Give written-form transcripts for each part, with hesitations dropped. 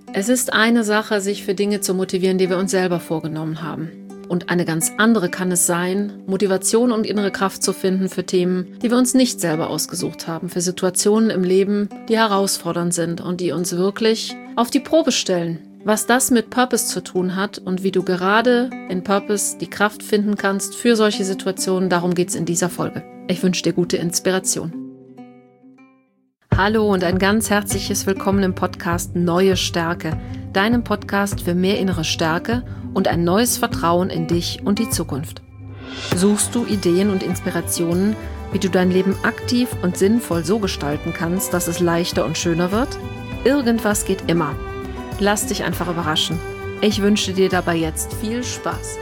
Es ist eine Sache, sich für Dinge zu motivieren, die wir uns selber vorgenommen haben. Und eine ganz andere kann es sein, Motivation und innere Kraft zu finden für Themen, die wir uns nicht selber ausgesucht haben, für Situationen im Leben, die herausfordernd sind und die uns wirklich auf die Probe stellen. Was das mit Purpose zu tun hat und wie du gerade in Purpose die Kraft finden kannst für solche Situationen, darum geht es in dieser Folge. Ich wünsche dir gute Inspiration. Hallo und ein ganz herzliches Willkommen im Podcast Neue Stärke, deinem Podcast für mehr innere Stärke und ein neues Vertrauen in dich und die Zukunft. Suchst du Ideen und Inspirationen, wie du dein Leben aktiv und sinnvoll so gestalten kannst, dass es leichter und schöner wird? Irgendwas geht immer. Lass dich einfach überraschen. Ich wünsche dir dabei jetzt viel Spaß.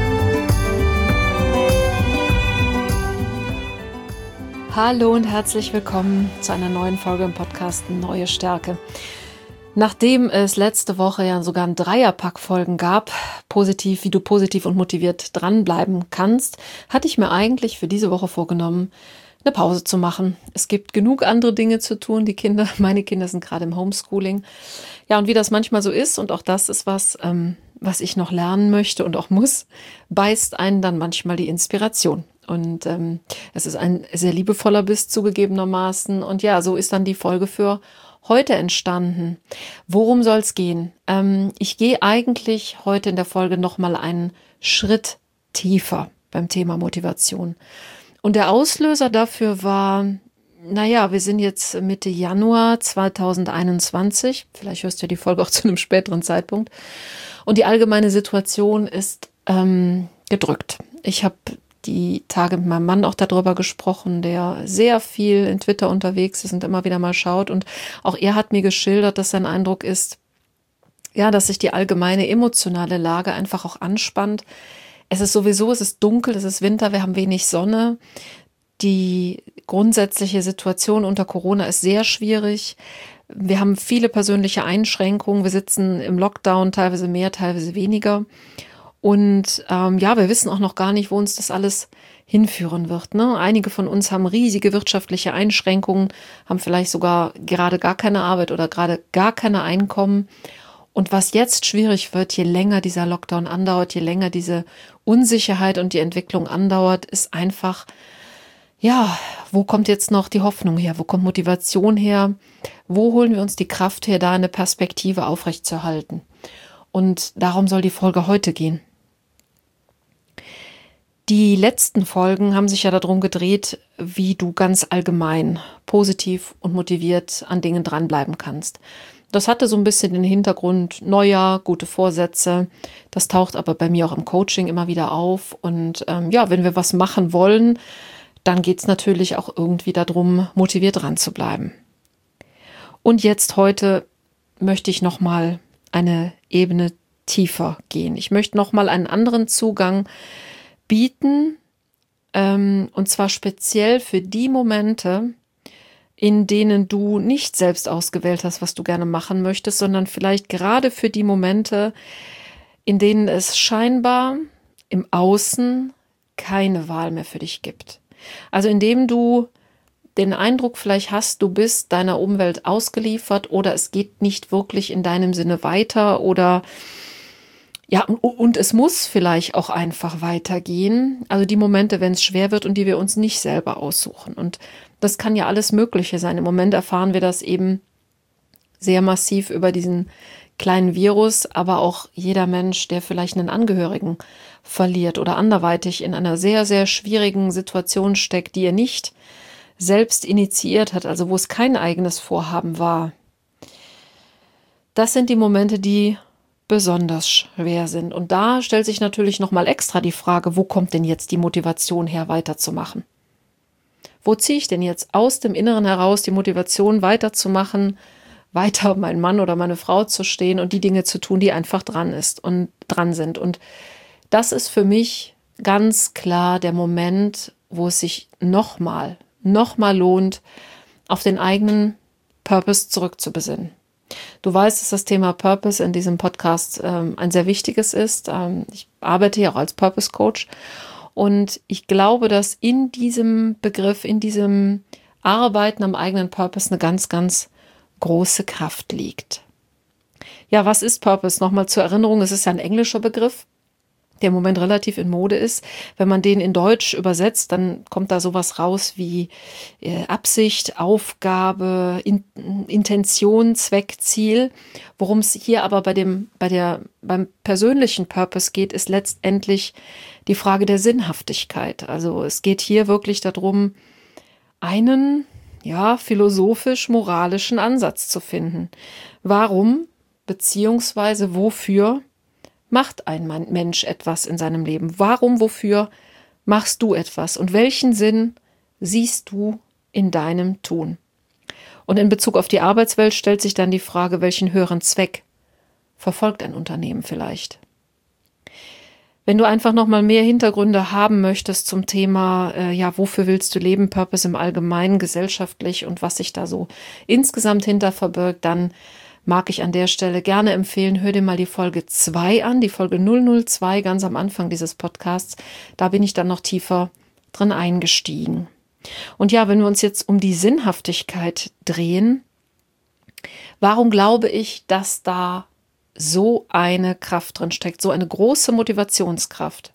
Hallo und herzlich willkommen zu einer neuen Folge im Podcast Neue Stärke. Nachdem es letzte Woche ja sogar ein Dreierpack Folgen gab, wie du positiv und motiviert dranbleiben kannst, hatte ich mir eigentlich für diese Woche vorgenommen, eine Pause zu machen. Es gibt genug andere Dinge zu tun. Meine Kinder sind gerade im Homeschooling. Ja, und wie das manchmal so ist, und auch das ist was ich noch lernen möchte und auch muss, beißt einen dann manchmal die Inspiration. Und es ist ein sehr liebevoller Biss zugegebenermaßen. Und ja, so ist dann die Folge für heute entstanden. Worum soll es gehen? Ich gehe eigentlich heute in der Folge nochmal einen Schritt tiefer beim Thema Motivation. Und der Auslöser dafür war, wir sind jetzt Mitte Januar 2021. Vielleicht hörst du ja die Folge auch zu einem späteren Zeitpunkt. Und die allgemeine Situation ist gedrückt. Ich habe die Tage mit meinem Mann auch darüber gesprochen, der sehr viel in Twitter unterwegs ist und immer wieder mal schaut. Und auch er hat mir geschildert, dass sein Eindruck ist, ja, dass sich die allgemeine emotionale Lage einfach auch anspannt. Es ist dunkel, es ist Winter, wir haben wenig Sonne. Die grundsätzliche Situation unter Corona ist sehr schwierig. Wir haben viele persönliche Einschränkungen. Wir sitzen im Lockdown, teilweise mehr, teilweise weniger. Und wir wissen auch noch gar nicht, wo uns das alles hinführen wird. Ne? Einige von uns haben riesige wirtschaftliche Einschränkungen, haben vielleicht sogar gerade gar keine Arbeit oder gerade gar keine Einkommen. Und was jetzt schwierig wird, je länger dieser Lockdown andauert, je länger diese Unsicherheit und die Entwicklung andauert, ist einfach, wo kommt jetzt noch die Hoffnung her? Wo kommt Motivation her? Wo holen wir uns die Kraft her, da eine Perspektive aufrechtzuerhalten? Und darum soll die Folge heute gehen. Die letzten Folgen haben sich ja darum gedreht, wie du ganz allgemein positiv und motiviert an Dingen dranbleiben kannst. Das hatte so ein bisschen den Hintergrund, Neujahr, gute Vorsätze. Das taucht aber bei mir auch im Coaching immer wieder auf. Und wenn wir was machen wollen, dann geht es natürlich auch irgendwie darum, motiviert dran zu bleiben. Und jetzt heute möchte ich nochmal eine Ebene tiefer gehen. Ich möchte nochmal einen anderen Zugang bieten, und zwar speziell für die Momente, in denen du nicht selbst ausgewählt hast, was du gerne machen möchtest, sondern vielleicht gerade für die Momente, in denen es scheinbar im Außen keine Wahl mehr für dich gibt. Also indem du den Eindruck vielleicht hast, du bist deiner Umwelt ausgeliefert oder es geht nicht wirklich in deinem Sinne weiter oder und es muss vielleicht auch einfach weitergehen. Also die Momente, wenn es schwer wird und die wir uns nicht selber aussuchen. Und das kann ja alles Mögliche sein. Im Moment erfahren wir das eben sehr massiv über diesen kleinen Virus, aber auch jeder Mensch, der vielleicht einen Angehörigen verliert oder anderweitig in einer sehr, sehr schwierigen Situation steckt, die er nicht selbst initiiert hat, also wo es kein eigenes Vorhaben war. Das sind die Momente, die besonders schwer sind. Und da stellt sich natürlich nochmal extra die Frage, wo kommt denn jetzt die Motivation her, weiterzumachen? Wo ziehe ich denn jetzt aus dem Inneren heraus die Motivation, weiterzumachen, weiter mein Mann oder meine Frau zu stehen und die Dinge zu tun, die einfach dran sind? Und das ist für mich ganz klar der Moment, wo es sich nochmal lohnt, auf den eigenen Purpose zurückzubesinnen. Du weißt, dass das Thema Purpose in diesem Podcast ein sehr wichtiges ist. Ich arbeite ja auch als Purpose Coach und ich glaube, dass in diesem Begriff, in diesem Arbeiten am eigenen Purpose eine ganz, ganz große Kraft liegt. Ja, was ist Purpose? Nochmal zur Erinnerung, es ist ja ein englischer Begriff, der im Moment relativ in Mode ist. Wenn man den in Deutsch übersetzt, dann kommt da sowas raus wie Absicht, Aufgabe, Intention, Zweck, Ziel. Worum es hier aber beim persönlichen Purpose geht, ist letztendlich die Frage der Sinnhaftigkeit. Also es geht hier wirklich darum, einen philosophisch-moralischen Ansatz zu finden. Warum beziehungsweise wofür macht ein Mensch etwas in seinem Leben? Warum, wofür machst du etwas? Und welchen Sinn siehst du in deinem Tun? Und in Bezug auf die Arbeitswelt stellt sich dann die Frage, welchen höheren Zweck verfolgt ein Unternehmen vielleicht? Wenn du einfach nochmal mehr Hintergründe haben möchtest zum Thema, wofür willst du leben, Purpose im Allgemeinen, gesellschaftlich und was sich da so insgesamt hinter verbirgt, dann mag ich an der Stelle gerne empfehlen, hör dir mal die Folge 2 an, die Folge 002, ganz am Anfang dieses Podcasts. Da bin ich dann noch tiefer drin eingestiegen. Und ja, wenn wir uns jetzt um die Sinnhaftigkeit drehen, warum glaube ich, dass da so eine Kraft drin steckt, so eine große Motivationskraft?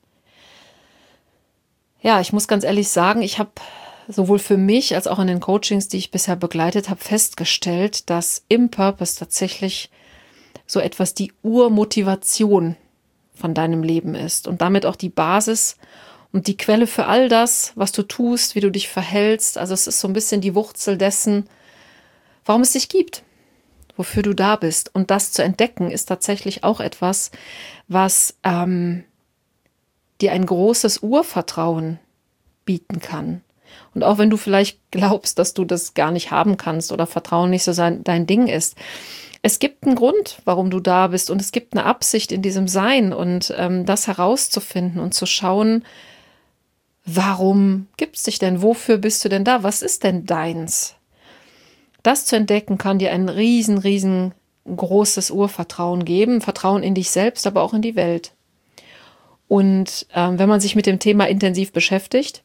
Ja, ich muss ganz ehrlich sagen, ich habe sowohl für mich als auch in den Coachings, die ich bisher begleitet habe, festgestellt, dass im Purpose tatsächlich so etwas die Urmotivation von deinem Leben ist und damit auch die Basis und die Quelle für all das, was du tust, wie du dich verhältst. Also es ist so ein bisschen die Wurzel dessen, warum es dich gibt, wofür du da bist. Und das zu entdecken ist tatsächlich auch etwas, was dir ein großes Urvertrauen bieten kann. Und auch wenn du vielleicht glaubst, dass du das gar nicht haben kannst oder Vertrauen nicht so dein Ding ist. Es gibt einen Grund, warum du da bist und es gibt eine Absicht in diesem Sein und das herauszufinden und zu schauen, warum gibt es dich denn? Wofür bist du denn da? Was ist denn deins? Das zu entdecken kann dir ein riesengroßes Urvertrauen geben. Vertrauen in dich selbst, aber auch in die Welt. Und wenn man sich mit dem Thema intensiv beschäftigt,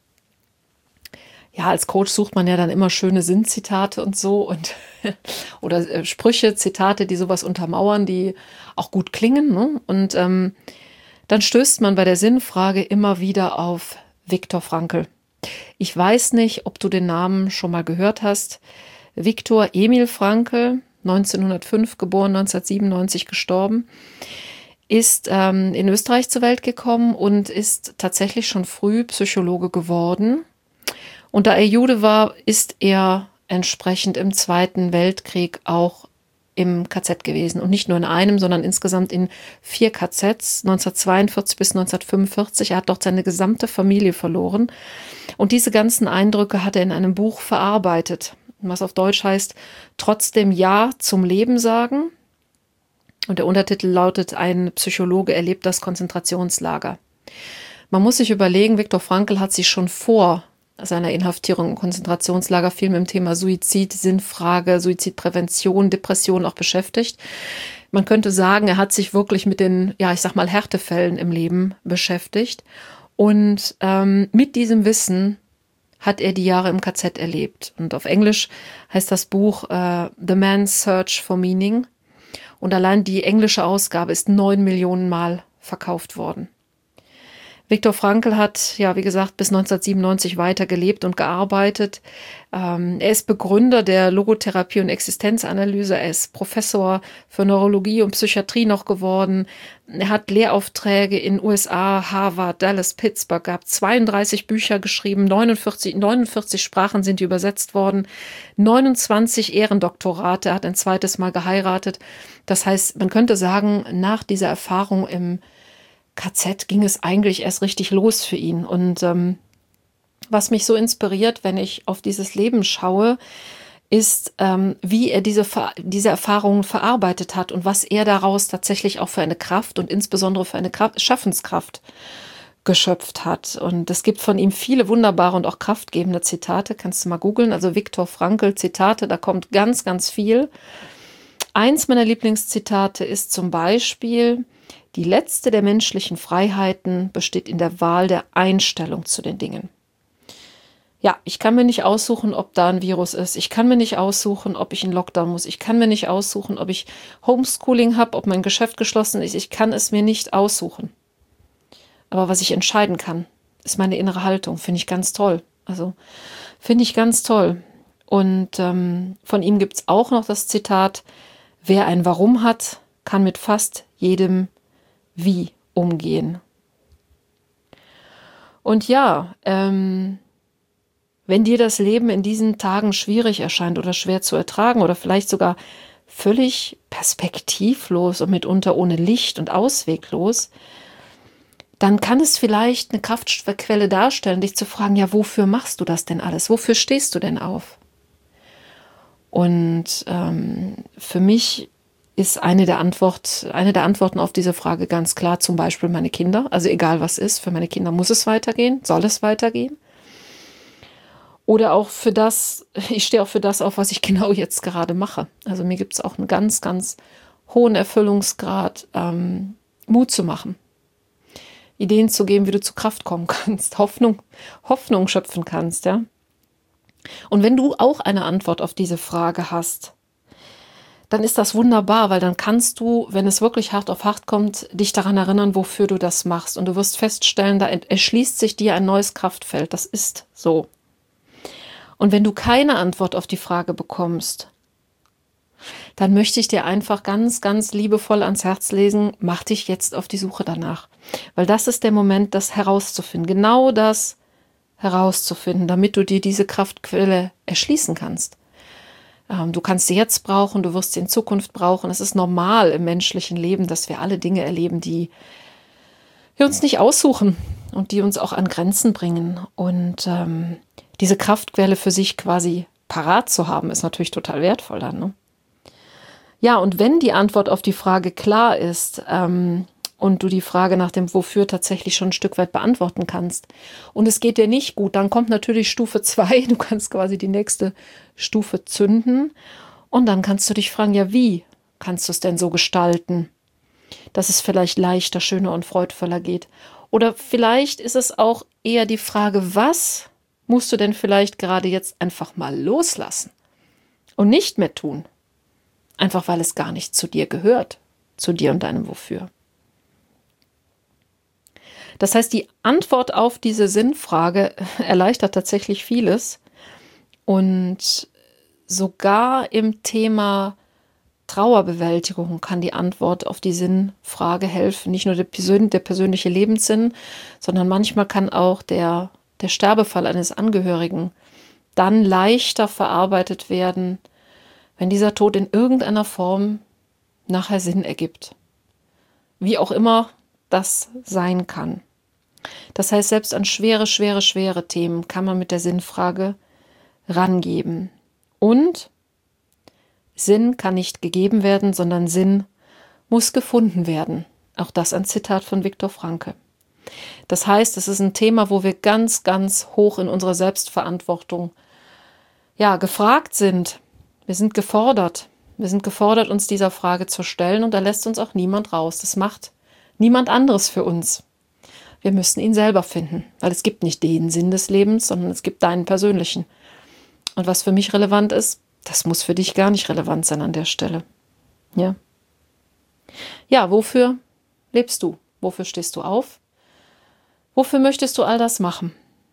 ja, als Coach sucht man ja dann immer schöne Sinnzitate und so und oder Sprüche, Zitate, die sowas untermauern, die auch gut klingen, ne? Und dann stößt man bei der Sinnfrage immer wieder auf Viktor Frankl. Ich weiß nicht, ob du den Namen schon mal gehört hast. Viktor Emil Frankl, 1905 geboren, 1997 gestorben, ist in Österreich zur Welt gekommen und ist tatsächlich schon früh Psychologe geworden. Und da er Jude war, ist er entsprechend im Zweiten Weltkrieg auch im KZ gewesen. Und nicht nur in einem, sondern insgesamt in 4 KZs, 1942 bis 1945. Er hat dort seine gesamte Familie verloren. Und diese ganzen Eindrücke hat er in einem Buch verarbeitet, was auf Deutsch heißt, trotzdem Ja zum Leben sagen. Und der Untertitel lautet, ein Psychologe erlebt das Konzentrationslager. Man muss sich überlegen, Viktor Frankl hat sich schon vor seiner Inhaftierung im Konzentrationslager viel mit dem Thema Suizid, Sinnfrage, Suizidprävention, Depression auch beschäftigt. Man könnte sagen, er hat sich wirklich mit den, Härtefällen im Leben beschäftigt. Und mit diesem Wissen hat er die Jahre im KZ erlebt. Und auf Englisch heißt das Buch The Man's Search for Meaning. Und allein die englische Ausgabe ist 9 Millionen Mal verkauft worden. Viktor Frankl hat, wie gesagt, bis 1997 weiter gelebt und gearbeitet. Er ist Begründer der Logotherapie und Existenzanalyse. Er ist Professor für Neurologie und Psychiatrie noch geworden. Er hat Lehraufträge in USA, Harvard, Dallas, Pittsburgh gehabt, 32 Bücher geschrieben, 49 Sprachen sind übersetzt worden, 29 Ehrendoktorate, er hat ein zweites Mal geheiratet. Das heißt, man könnte sagen, nach dieser Erfahrung im KZ ging es eigentlich erst richtig los für ihn. Und was mich so inspiriert, wenn ich auf dieses Leben schaue, ist, wie er diese Erfahrungen verarbeitet hat und was er daraus tatsächlich auch für eine Kraft und insbesondere für eine Schaffenskraft geschöpft hat. Und es gibt von ihm viele wunderbare und auch kraftgebende Zitate. Kannst du mal googeln. Also Viktor Frankl Zitate, da kommt ganz, ganz viel. Eins meiner Lieblingszitate ist zum Beispiel: Die letzte der menschlichen Freiheiten besteht in der Wahl der Einstellung zu den Dingen. Ja, ich kann mir nicht aussuchen, ob da ein Virus ist. Ich kann mir nicht aussuchen, ob ich in Lockdown muss. Ich kann mir nicht aussuchen, ob ich Homeschooling habe, ob mein Geschäft geschlossen ist. Ich kann es mir nicht aussuchen. Aber was ich entscheiden kann, ist meine innere Haltung. Finde ich ganz toll. Also finde ich ganz toll. Und von ihm gibt es auch noch das Zitat: Wer ein Warum hat, kann mit fast jedem Wie umgehen. Und ja, wenn dir das Leben in diesen Tagen schwierig erscheint oder schwer zu ertragen oder vielleicht sogar völlig perspektivlos und mitunter ohne Licht und ausweglos, dann kann es vielleicht eine Kraftquelle darstellen, dich zu fragen, ja, wofür machst du das denn alles? Wofür stehst du denn auf? Und für mich ist eine der Antworten auf diese Frage ganz klar, zum Beispiel meine Kinder. Also egal was ist, für meine Kinder muss es weitergehen, soll es weitergehen. Oder auch für das, ich stehe auch für das auf, was ich genau jetzt gerade mache. Also mir gibt es auch einen ganz, ganz hohen Erfüllungsgrad, Mut zu machen. Ideen zu geben, wie du zu Kraft kommen kannst, Hoffnung schöpfen kannst, ja. Und wenn du auch eine Antwort auf diese Frage hast, dann ist das wunderbar, weil dann kannst du, wenn es wirklich hart auf hart kommt, dich daran erinnern, wofür du das machst. Und du wirst feststellen, da erschließt sich dir ein neues Kraftfeld. Das ist so. Und wenn du keine Antwort auf die Frage bekommst, dann möchte ich dir einfach ganz, ganz liebevoll ans Herz legen, mach dich jetzt auf die Suche danach. Weil das ist der Moment, das herauszufinden, genau das herauszufinden, damit du dir diese Kraftquelle erschließen kannst. Du kannst sie jetzt brauchen, du wirst sie in Zukunft brauchen. Es ist normal im menschlichen Leben, dass wir alle Dinge erleben, die wir uns nicht aussuchen und die uns auch an Grenzen bringen. Und diese Kraftquelle für sich quasi parat zu haben, ist natürlich total wertvoll dann, ne? Ja, und wenn die Antwort auf die Frage klar ist und du die Frage nach dem Wofür tatsächlich schon ein Stück weit beantworten kannst und es geht dir nicht gut, dann kommt natürlich Stufe 2. Du kannst quasi die nächste Stufe zünden und dann kannst du dich fragen, ja, wie kannst du es denn so gestalten, dass es vielleicht leichter, schöner und freudvoller geht? Oder vielleicht ist es auch eher die Frage, was musst du denn vielleicht gerade jetzt einfach mal loslassen und nicht mehr tun? Einfach weil es gar nicht zu dir gehört, zu dir und deinem Wofür. Das heißt, die Antwort auf diese Sinnfrage erleichtert tatsächlich vieles. Und sogar im Thema Trauerbewältigung kann die Antwort auf die Sinnfrage helfen. Nicht nur der persönliche Lebenssinn, sondern manchmal kann auch der Sterbefall eines Angehörigen dann leichter verarbeitet werden, wenn dieser Tod in irgendeiner Form nachher Sinn ergibt. Wie auch immer das sein kann. Das heißt, selbst an schwere Themen kann man mit der Sinnfrage rangeben. Und Sinn kann nicht gegeben werden, sondern Sinn muss gefunden werden. Auch das ein Zitat von Viktor Frankl. Das heißt, es ist ein Thema, wo wir ganz, ganz hoch in unserer Selbstverantwortung gefragt sind. Wir sind gefordert. Wir sind gefordert, uns dieser Frage zu stellen und da lässt uns auch niemand raus. Das macht niemand anderes für uns. Wir müssen ihn selber finden, weil es gibt nicht den Sinn des Lebens, sondern es gibt deinen persönlichen. Und was für mich relevant ist, das muss für dich gar nicht relevant sein an der Stelle. Ja. Ja, wofür lebst du? Wofür stehst du auf? Wofür möchtest du all das machen?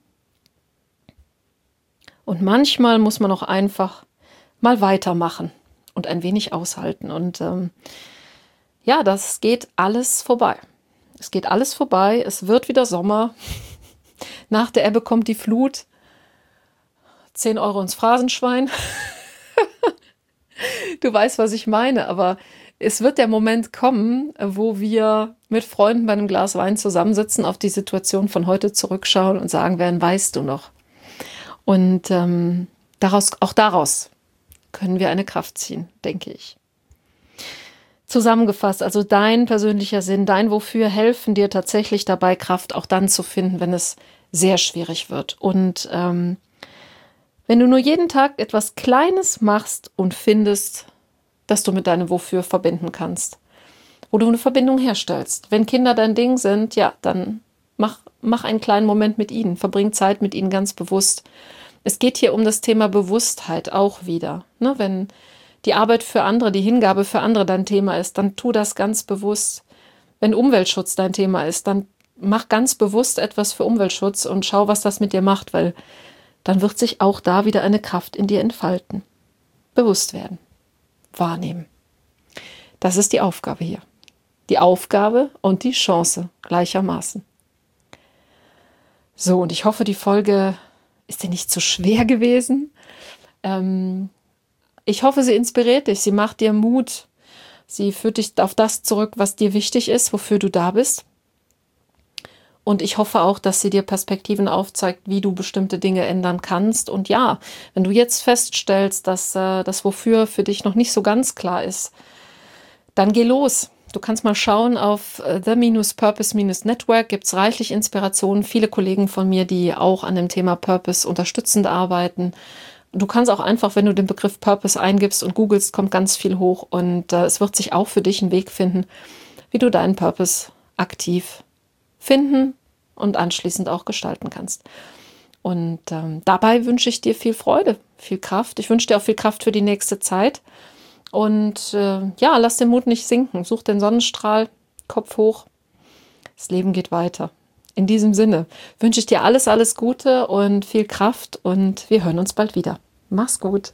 Und manchmal muss man auch einfach mal weitermachen und ein wenig aushalten. Und das geht alles vorbei. Es geht alles vorbei. Es wird wieder Sommer. Nach der Ebbe kommt die Flut. 10 Euro ins Phrasenschwein. Du weißt, was ich meine, aber es wird der Moment kommen, wo wir mit Freunden bei einem Glas Wein zusammensitzen, auf die Situation von heute zurückschauen und sagen werden, weißt du noch? Und daraus können wir eine Kraft ziehen, denke ich. Zusammengefasst, also dein persönlicher Sinn, dein Wofür helfen dir tatsächlich dabei, Kraft auch dann zu finden, wenn es sehr schwierig wird. Und wenn du nur jeden Tag etwas Kleines machst und findest, dass du mit deinem Wofür verbinden kannst, wo du eine Verbindung herstellst. Wenn Kinder dein Ding sind, ja, dann mach mach einen kleinen Moment mit ihnen, verbring Zeit mit ihnen ganz bewusst. Es geht hier um das Thema Bewusstheit auch wieder. Ne? Wenn die Arbeit für andere, die Hingabe für andere dein Thema ist, dann tu das ganz bewusst. Wenn Umweltschutz dein Thema ist, dann mach ganz bewusst etwas für Umweltschutz und schau, was das mit dir macht, weil dann wird sich auch da wieder eine Kraft in dir entfalten. Bewusst werden, wahrnehmen. Das ist die Aufgabe hier. Die Aufgabe und die Chance gleichermaßen. So, und ich hoffe, die Folge ist dir nicht zu schwer gewesen. Ich hoffe, sie inspiriert dich, sie macht dir Mut, sie führt dich auf das zurück, was dir wichtig ist, wofür du da bist. Und ich hoffe auch, dass sie dir Perspektiven aufzeigt, wie du bestimmte Dinge ändern kannst. Und ja, wenn du jetzt feststellst, dass das Wofür für dich noch nicht so ganz klar ist, dann geh los. Du kannst mal schauen, auf the-purpose-network gibt es reichlich Inspirationen. Viele Kollegen von mir, die auch an dem Thema Purpose unterstützend arbeiten. Du kannst auch einfach, wenn du den Begriff Purpose eingibst und googelst, kommt ganz viel hoch. Und es wird sich auch für dich einen Weg finden, wie du deinen Purpose aktiv finden und anschließend auch gestalten kannst. Und dabei wünsche ich dir viel Freude, viel Kraft. Ich wünsche dir auch viel Kraft für die nächste Zeit. Und ja, lass den Mut nicht sinken. Such den Sonnenstrahl, Kopf hoch. Das Leben geht weiter. In diesem Sinne wünsche ich dir alles, alles Gute und viel Kraft. Und wir hören uns bald wieder. Mach's gut.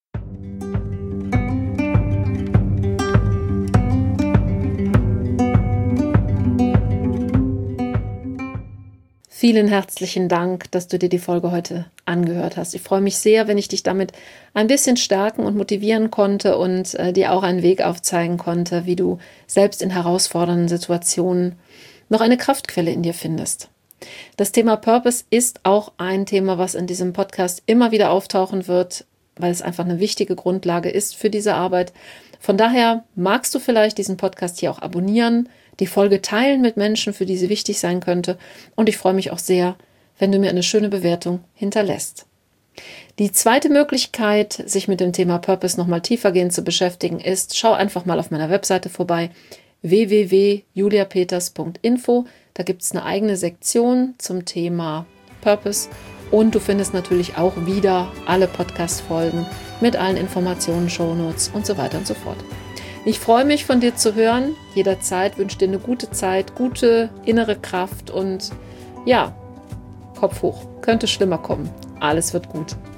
Vielen herzlichen Dank, dass du dir die Folge heute angehört hast. Ich freue mich sehr, wenn ich dich damit ein bisschen stärken und motivieren konnte und dir auch einen Weg aufzeigen konnte, wie du selbst in herausfordernden Situationen noch eine Kraftquelle in dir findest. Das Thema Purpose ist auch ein Thema, was in diesem Podcast immer wieder auftauchen wird, weil es einfach eine wichtige Grundlage ist für diese Arbeit. Von daher magst du vielleicht diesen Podcast hier auch abonnieren, die Folge teilen mit Menschen, für die sie wichtig sein könnte. Und ich freue mich auch sehr, wenn du mir eine schöne Bewertung hinterlässt. Die zweite Möglichkeit, sich mit dem Thema Purpose nochmal tiefergehend zu beschäftigen, ist, schau einfach mal auf meiner Webseite vorbei, www.juliapeters.info. Da gibt es eine eigene Sektion zum Thema Purpose. Und du findest natürlich auch wieder alle Podcast-Folgen mit allen Informationen, Shownotes und so weiter und so fort. Ich freue mich, von dir zu hören. Jederzeit wünsche dir eine gute Zeit, gute innere Kraft und ja, Kopf hoch. Könnte schlimmer kommen. Alles wird gut.